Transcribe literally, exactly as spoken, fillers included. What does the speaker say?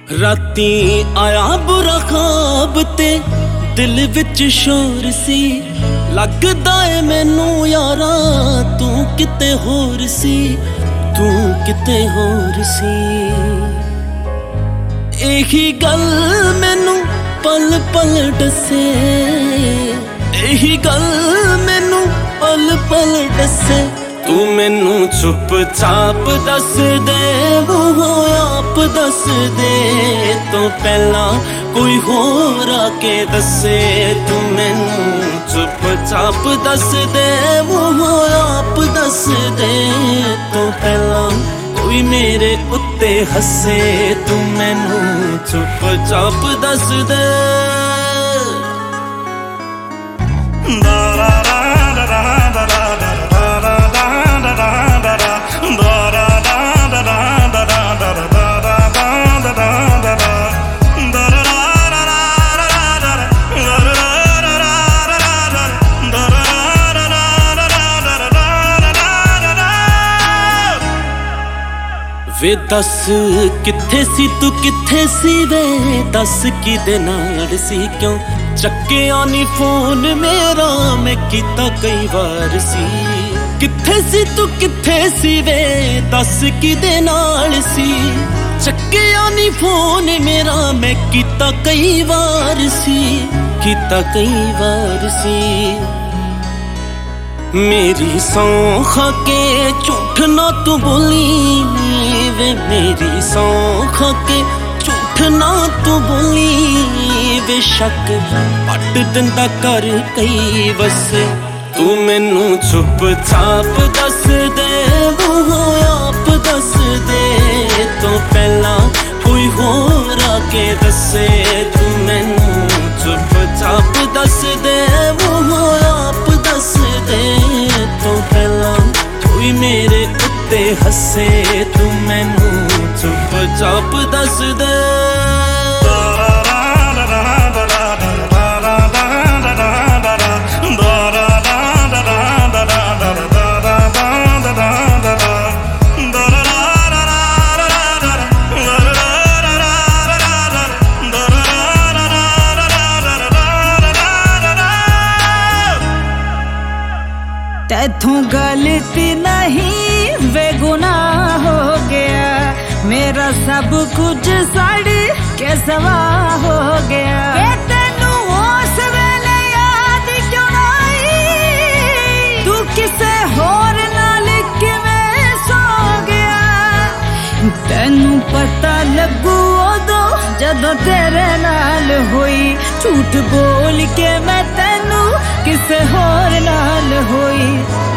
राती आया बुरा ख्वाब ते दिल विच शोर सी लगदा ए मैनू यारा तू किते होर सी तू किते होर सी। एही गल मैनू पल पल दसे एही गल मैनू पल पल दसे तू मैनू चुप चाप दस दे वो आप दस दे तो पहला कोई होर आके दसे। तू मैनू चुप चाप दस दे वो आप दस दे तो पहला कोई मेरे उत्ते हसे। तू मैनू चुप चाप दस दे। वे दस किथे सी तू किथे सी वे दस किदे नाल सी क्यों चक्किया नी फोन मेरा मैं कीता कई बार सी। किथे सी तू किथे सी वे दस किदे नाल सी चक्किया नी फोन मेरा मैं कीता कई बार सी कीता कई बार सी। मेरी सौं खा के झूठ ना तू बोली वे मेरी सौं खा के झूठ ना तू बोली वे शक पट दिंदा कर कई वसे। तू मैनू चुप चाप दस दे वो आप दस दे तो पहला कोई होर आके दसे। तू मैनू चुप चाप दस दे वो आप दस दे तो पहला कोई मेरे उत्ते हसे। तू मैनू चुप चाप दस दे। तैथों गलती नहीं वे गुनाह हो गया मेरा सब कुछ सड़ के सवा हो गया। तेनू उस वेले याद क्यों आई तू किसे होर नाल किवें सो गया। तेनू पता लगू उदों जदों तेरे नाल होई झूठ बोल के मैं तेनू किसे होर नाल होई।